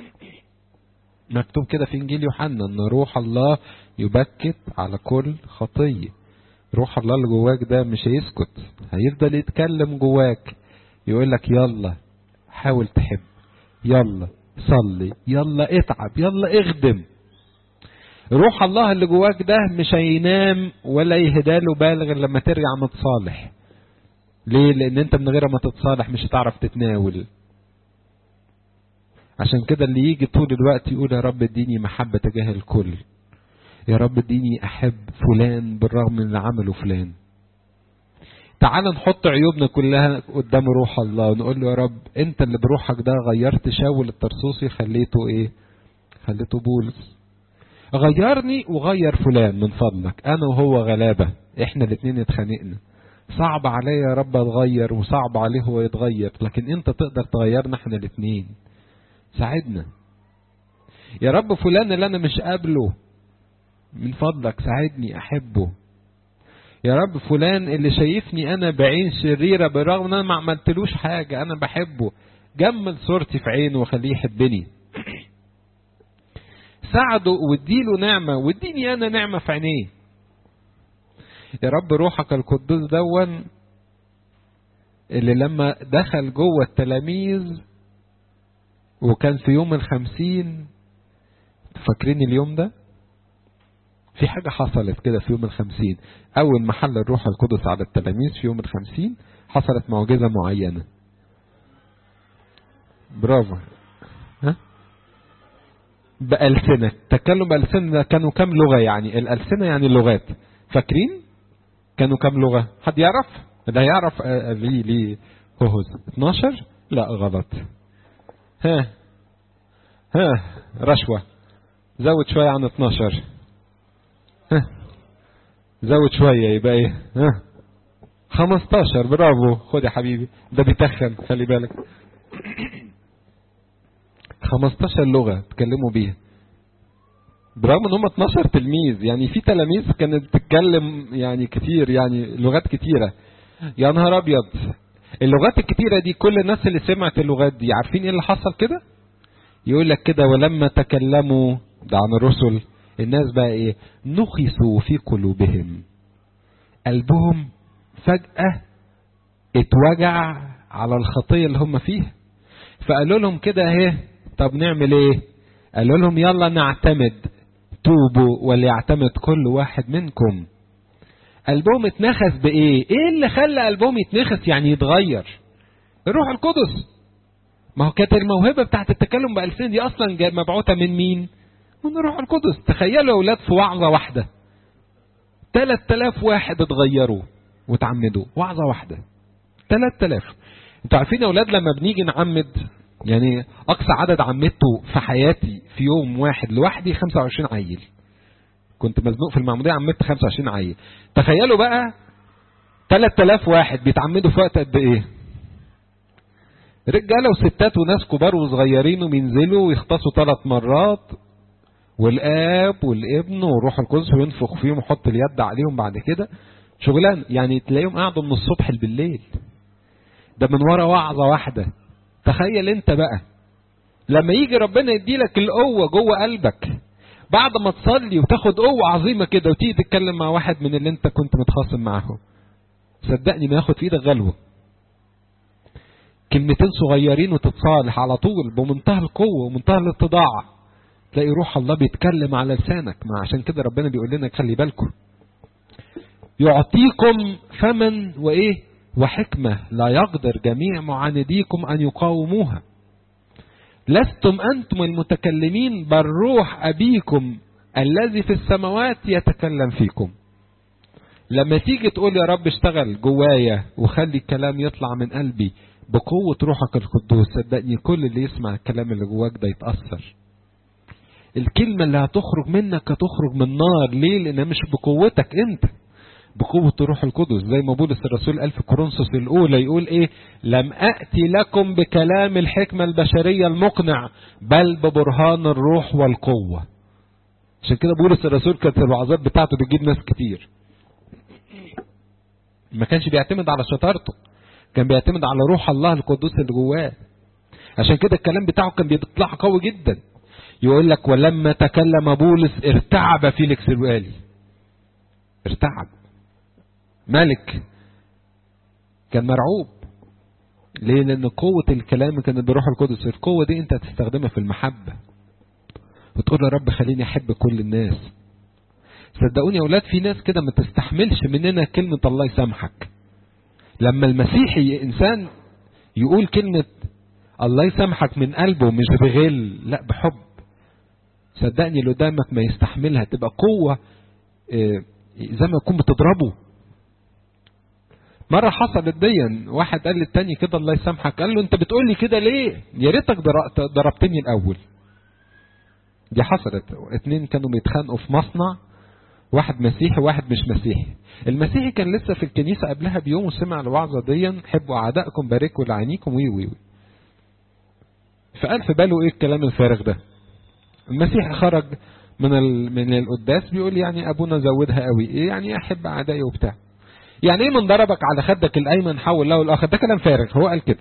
[SPEAKER 1] مكتوب كده في انجيل يوحنا ان روح الله يبكت على كل خطية. روح الله اللي جواك ده مش هيسكت، هيفضل يتكلم جواك، يقول لك يلا حاول تحب، يلا صلي، يلا اتعب، يلا اخدم. روح الله اللي جواك ده مش هينام ولا يهداله بال غير لما ترجع متصالح. ليه؟ لان انت من غير ما تتصالح مش هتعرف تتناول. عشان كده اللي يجي طول الوقت يقول يا رب اديني محبة تجاه الكل، يا رب اديني احب فلان بالرغم من اللي عمله فلان. تعال نحط عيوبنا كلها قدام روح الله ونقول له يا رب انت اللي بروحك ده غيرت شاول الطرسوسي خليته ايه؟ خليته بولس. غيرني وغير فلان من فضلك. انا وهو غلابة، احنا الاتنين اتخانقنا، صعب عليا يا رب اتغير وصعب عليه هو يتغير، لكن انت تقدر تغيرنا احنا الاتنين. ساعدنا يا رب. فلان اللي انا مش قابله من فضلك ساعدني احبه. يا رب فلان اللي شايفني انا بعين شريرة بالرغم ان انا ما عملتلوش حاجة، انا بحبه، جمل صورتي في عينه وخليه يحبني. ساعده واديله نعمة واديني انا نعمة في عينيه. يا رب روحك القدوس دون اللي لما دخل جوه التلاميذ وكان في يوم الخمسين، فاكرين اليوم ده؟ في حاجة حصلت كده في يوم الخمسين. أول ما حل الروح القدس على التلاميذ في يوم الخمسين حصلت معجزة معينة. برافو. ها؟ بألسنة. تكلم بألسنة. كانوا كم لغة يعني؟ الألسنة يعني اللغات. فاكرين؟ كانوا كم لغة؟ حد يعرف؟ ده يعرف. آه ليه ليه هوز اتناشر؟ لا غلط. ها ها رشوة. زود شوية عن اتناشر. ها زود شوية يبقى ايه؟ ها خمستاشر. برافو. خد يا حبيبي، ده بيتخن خلي بالك. خمستاشر لغة تكلموا بيها برغم ان هم اتناشر تلميذ. يعني في تلاميذ كانت تتكلم يعني كتير، يعني لغات كتيرة. يا نهار ابيض. اللغات الكتيرة دي كل الناس اللي سمعت اللغات دي عارفين ايه اللي حصل كده؟ يقول لك كده ولما تكلموا، ده عن الرسل، الناس بقى ايه؟ نخسوا في قلوبهم. قلبهم فجأة اتوجع على الخطية اللي هم فيها. فقالوا لهم كده ايه؟ طب نعمل ايه؟ قالوا لهم يلا نعتمد، توبوا وليعتمد كل واحد منكم. قلبهم اتنخس بايه؟ ايه اللي خلى قلبهم يتنخس يعني يتغير؟ الروح القدس. ما هو كانت الموهبة بتاعت التكلم بألسنة دي اصلا مبعوثة من مين؟ من الروح القدس. تخيلوا يا اولاد في وعظة واحدة ثلاثة آلاف واحد اتغيروا وتعمدوا. وعظة واحدة ثلاثة آلاف. انتوا عارفين يا اولاد لما بنيجي نعمد، يعني اقصى عدد عمدته في حياتي في يوم واحد لوحدي خمسة وعشرين عيل. كنت مزنوق في المعمودية عمدت خمسة وعشرين عيل. تخيلوا بقى ثلاثة آلاف واحد بيتعمدوا في وقت قد ايه؟ رجاله وستات وناس كبار وصغيرين، وبينزلوا ويختصوا ثلاث مرات، والاب والابن والروح القدس وينفخ فيهم ويحط اليد عليهم بعد كده. شغلان يعني تلاقيهم قاعدوا من الصبح بالليل. ده من ورا وعظة واحدة. تخيل انت بقى لما يجي ربنا يديلك القوة جوه قلبك بعد ما تصلي وتاخد قوة عظيمة كده وتيجي تتكلم مع واحد من اللي انت كنت متخاصم معه، صدقني ما ياخد في ايدك غلوة. كلمتين صغيرين وتتصالح على طول بمنتهى القوة ومنتهى الاتضاع. تلاقي روح الله بيتكلم على لسانك. ما عشان كده ربنا بيقول لنا خلي بالكم، يعطيكم فما وايه وحكمة لا يقدر جميع معانديكم ان يقاوموها. لستم انتم المتكلمين بل روح ابيكم الذي في السماوات يتكلم فيكم. لما تيجي تقول يا رب اشتغل جوايا وخلي الكلام يطلع من قلبي بقوة روحك القدوس، صدقني كل اللي يسمع الكلام اللي جواك ده يتأثر. الكلمة اللي هتخرج منك هتخرج من نار. ليه؟ لانها مش بقوتك انت، بقوة الروح القدس، زي ما بولس الرسول قال في كورنثوس الأولى يقول إيه؟ لم أأتي لكم بكلام الحكمة البشرية المقنع، بل ببرهان الروح والقوة. عشان كده بولس الرسول كانت الوعظات بتاعته بتجيب ناس كتير. ما كانش بيعتمد على شطارته، كان بيعتمد على روح الله القدوس اللي جواه. عشان كده الكلام بتاعه كان بيطلع قوي جدا. يقول لك ولما تكلم بولس ارتعب فيليكس الوالي. ارتعب ملك، كان مرعوب. ليه؟ لأن قوة الكلام كانت بروح القدس. القوة دي انت هتستخدمها في المحبة، وتقول يا رب خليني أحب كل الناس. صدقوني يا أولاد، في ناس كده ما تستحملش مننا كلمة الله يسامحك. لما المسيحي إنسان يقول كلمة الله يسامحك من قلبه، مش بغل، لا بحب، صدقني اللي قدامك ما يستحملها، تبقى قوة زي ما يكون بتضربه. مرة حصلت ديا، واحد قال للتاني كده الله يسامحك، قال له انت بتقول لي كده ليه؟ يا ريتك ضربتني الأول. دي حصلت، اتنين كانوا بيتخانقوا في مصنع، واحد مسيحي وواحد مش مسيحي. المسيحي كان لسه في الكنيسة قبلها بيوم وسمع الوعظة ديا، حبوا أعدائكم باركوا لعينيكم وي وي وي. فقال في باله ايه الكلام الفارغ ده؟ المسيحي خرج من ال... من القداس بيقول يعني ابونا زودها قوي، ايه يعني احب اعدائي وبتاع، يعني ايه من ضربك على خدك الايمن حول له الاخر؟ ده كلام فارغ، هو قال كده.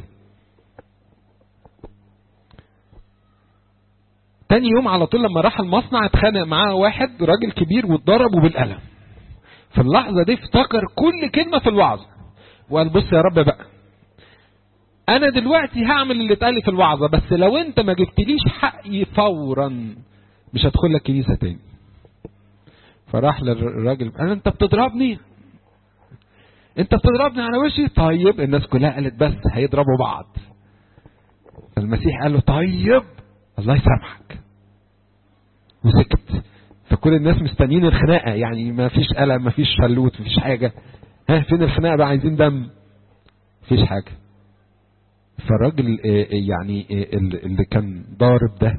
[SPEAKER 1] تاني يوم على طول لما راح المصنع اتخانق معاه واحد راجل كبير واتضربوا بالقلم. في اللحظة دي افتكر كل كلمة في الوعظة وقال بص يا رب بقى، انا دلوقتي هعمل اللي اتقال في الوعظة، بس لو انت ما جبتليش حقي فورا مش هدخل لك كنيسة تاني. فراح للراجل قال انت بتضربني، انت بتضربني على وشي؟ طيب الناس كلها قالت بس هيضربوا بعض. المسيح قال له طيب الله يسامحك، وسكت. فكل الناس مستنيين الخناقة، يعني ما فيش قلم، ما فيش شلوت، ما فيش حاجة. ها فين الخناقة بقى؟ عايزين دم، فيش حاجة. فالراجل يعني اللي كان ضارب ده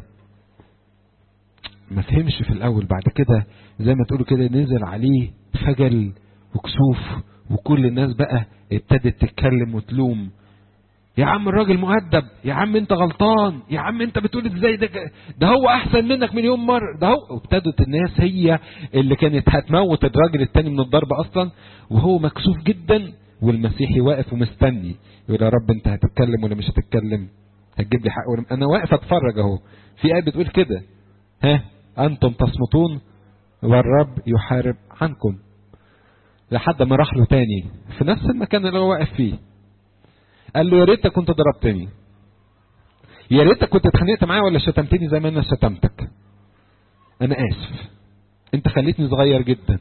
[SPEAKER 1] ما فهمش في الاول، بعد كده زي ما تقولوا كده نزل عليه خجل وكسوف، وكل الناس بقى ابتدت تتكلم وتلوم. يا عم الراجل مؤدب، يا عم انت غلطان، يا عم انت بتقول ازاي ده ده هو احسن منك مليون مرة، ده هو. وابتدت الناس هي اللي كانت هتموت الراجل التاني من الضرب اصلا، وهو مكسوف جدا، والمسيحي واقف ومستني يقول يا رب انت هتتكلم ولا مش هتتكلم؟ هتجيب لي حق ولا انا واقف اتفرج اهو. في آية بتقول كده، ها انتم تصمتون والرب يحارب عنكم. لحد ما راح له تاني في نفس المكان اللي هو واقف فيه، قال له يا ريتك كنت ضربتني، يا ريتك كنت اتخانقت معايا ولا شتمتني زي ما انا شتمتك. انا اسف، انت خليتني صغير جدا.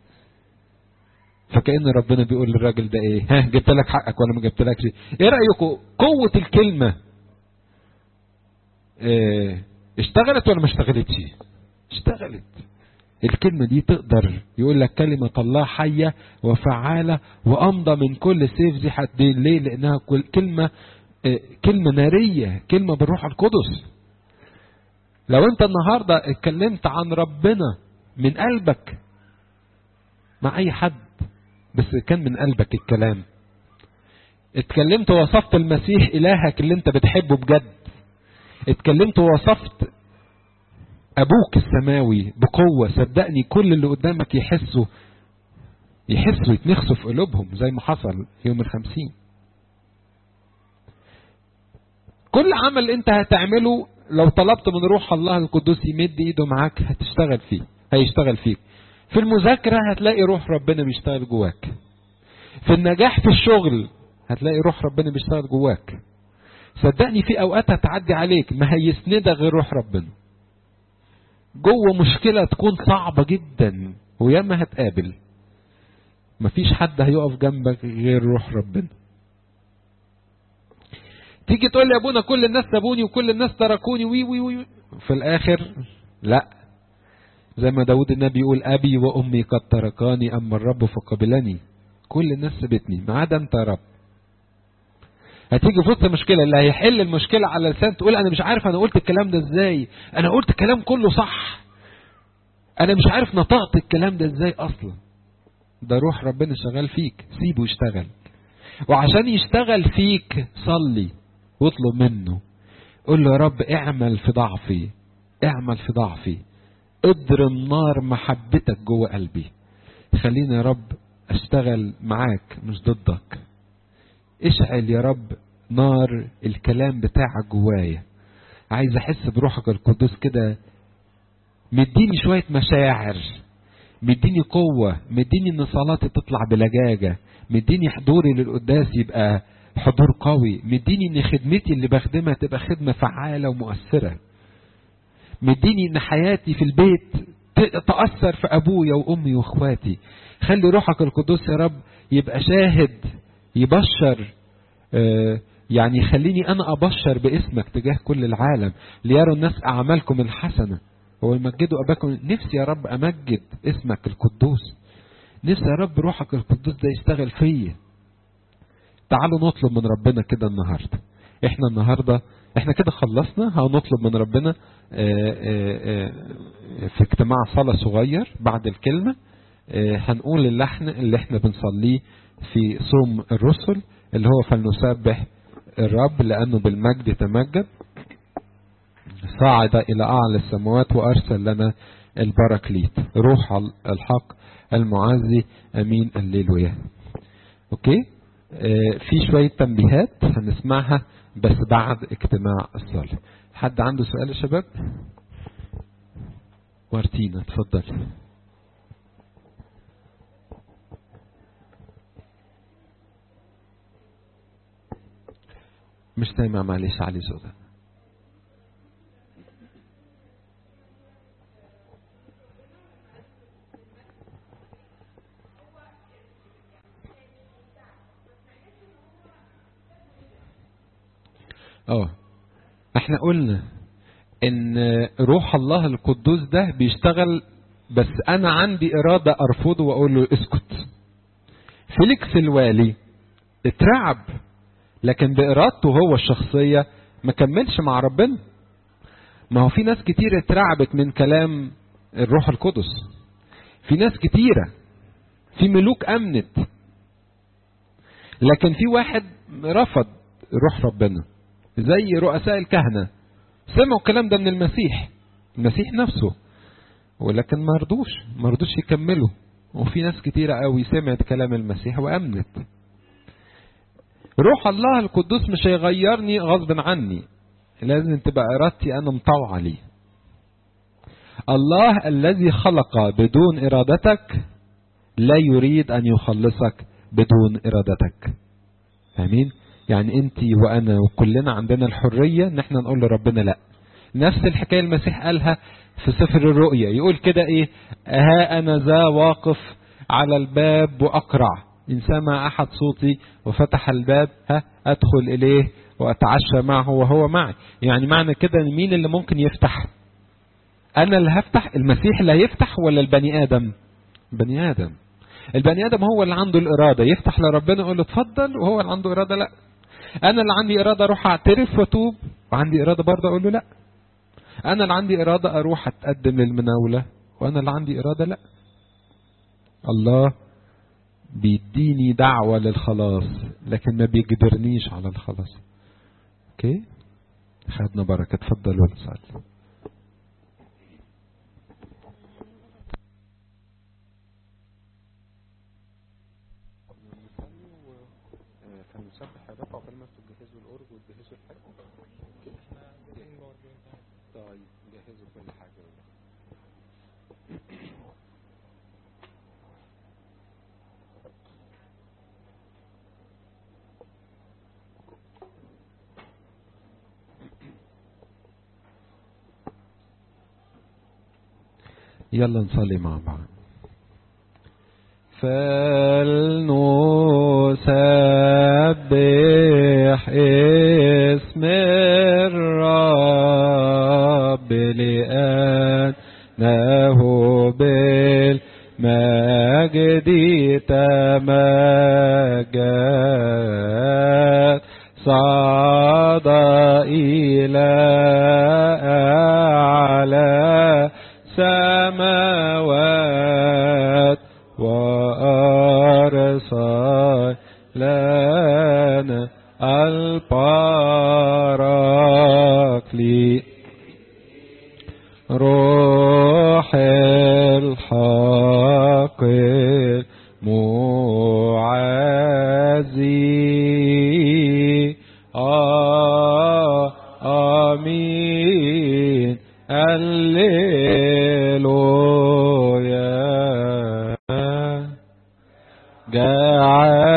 [SPEAKER 1] فكأن ربنا بيقول للراجل ده ايه؟ ها جبت لك حقك ولا ما جبت لكش؟ ايه رأيكم قوة الكلمة اه اشتغلت ولا ما اشتغلتش؟ اشتغلت. الكلمة دي تقدر، يقول لك كلمة الله حية وفعالة وأمضى من كل سيف ذي حدين. ليه؟ لأنها كلمة اه كلمة نارية، كلمة بالروح القدس. لو انت النهاردة اتكلمت عن ربنا من قلبك مع اي حد، بس كان من قلبك الكلام، اتكلمت ووصفت المسيح إلهك اللي انت بتحبه بجد، اتكلمت ووصفت أبوك السماوي بقوة، صدقني كل اللي قدامك يحسوا يحسوا يتنخسوا في قلوبهم زي ما حصل يوم الخمسين. كل عمل انت هتعمله لو طلبت من روح الله القدوس يمد ايده معاك هتشتغل فيه، هيشتغل فيك. في المذاكرة هتلاقي روح ربنا بيشتغل جواك. في النجاح في الشغل هتلاقي روح ربنا بيشتغل جواك. صدقني في اوقات هتعدي عليك ما هيسندك غير روح ربنا. جوه مشكلة تكون صعبة جدا وياما هتقابل، مفيش حد هيقف جنبك غير روح ربنا. تيجي تقول لي يا ابونا كل الناس سابوني وكل الناس تركوني وي وي وي، في الاخر لا، زي ما داود النبي يقول ابي وامي قد تركاني اما الرب فقبلني. كل الناس سابتني ما عدا انت يا رب. هتيجي في وسط المشكله اللي هيحل المشكله على لسان تقول انا مش عارف انا قلت الكلام ده ازاي، انا قلت الكلام كله صح، انا مش عارف نطقت الكلام ده ازاي اصلا. ده روح ربنا شغال فيك، سيبه يشتغل. وعشان يشتغل فيك صلي واطلب منه، قل له يا رب اعمل في ضعفي، اعمل في ضعفي، اضرم نار محبتك جوه قلبي، خليني يا رب اشتغل معاك مش ضدك. اشعل يا رب نار الكلام بتاعك جوايا، عايز احس بروحك القدوس كده، مديني شوية مشاعر، مديني قوة، مديني ان صلاتي تطلع بلجاجة، مديني حضوري للقداس يبقى حضور قوي، مديني ان خدمتي اللي بخدمها تبقى خدمة فعالة ومؤثرة، مديني ان حياتي في البيت تأثر في ابويا وامي واخواتي. خلي روحك القدوس يا رب يبقى شاهد، يبشر، آه يعني خليني انا ابشر باسمك تجاه كل العالم، ليروا الناس اعمالكم الحسنة ويمجدوا اباكم. نفسي يا رب امجد اسمك القدوس، نفسي يا رب روحك القدوس ده يشتغل فيا. تعالوا نطلب من ربنا كده النهاردة. احنا النهاردة احنا كده خلصنا، هنطلب من ربنا آآ آآ في اجتماع صلاة صغير بعد الكلمة. هنقول اللحن اللي احنا بنصليه في صوم الرسل اللي هو فلنسبح الرب لأنه بالمجد تمجد، صعد إلى أعلى السماوات وأرسل لنا البراكليت روح الحق المعزي أمين الليلويا. أوكي، اه في شوية تنبيهات هنسمعها بس بعد اجتماع الصلاة. حد عنده سؤال يا شباب؟ مارتينا اتفضل. مش سامع، معلش علي صوتك. اه احنا قلنا ان روح الله القدوس ده بيشتغل، بس انا عندي ارادة ارفضه واقول له اسكت. فيليكس الوالي اترعب، لكن بارادته هو الشخصية ما كملش مع ربنا. ما هو في ناس كتير اترعبت من كلام الروح القدس، في ناس كتيرة، في ملوك امنت، لكن في واحد رفض روح ربنا زي رؤساء الكهنة، سمعوا الكلام ده من المسيح، المسيح نفسه، ولكن ما رضوش ما رضوش يكملوا. وفي ناس كتيرة قوي سمعت كلام المسيح وامنت. روح الله القدوس مش هيغيرني غصب عني، لازم تبقى ارادتي انا مطوعة ليه. الله الذي خلق بدون ارادتك لا يريد ان يخلصك بدون ارادتك. فاهمين؟ يعني انت وانا وكلنا عندنا الحرية ان احنا نقول لربنا لا. نفس الحكاية المسيح قالها في سفر الرؤيا، يقول كده ايه؟ ها انا ذا واقف على الباب واقرع، ان سمع احد صوتي وفتح الباب ها ادخل اليه واتعشى معه وهو معي. يعني معنى كده مين اللي ممكن يفتح؟ انا اللي هفتح؟ المسيح اللي هيفتح ولا البني ادم؟ بني ادم. البني ادم هو اللي عنده الاراده يفتح لربنا يقول له اتفضل، وهو اللي عنده اراده لا. انا اللي عندي اراده اروح اعترف واتوب، وعندي اراده برضه اقول له لا. انا اللي عندي اراده اروح اتقدم للمناوله، وانا اللي عندي اراده لا. الله بيديني دعوه للخلاص لكن ما بيجبرنيش على الخلاص. اوكي، خدنا بركه. اتفضل ونصلي. فنسبح الرب وقبل ما تجهزوا الأورج وتجهزوا الحاجة. طيب جهزوا كل حاجة. يلا نصلي مع بعض. فلنسبح اسم الرب لأنه بالمجد تمجد، صعد إلى أعلى سماوات وأرض لنا الباراكلي روح الحق المعزي آه آمين هللويا جعل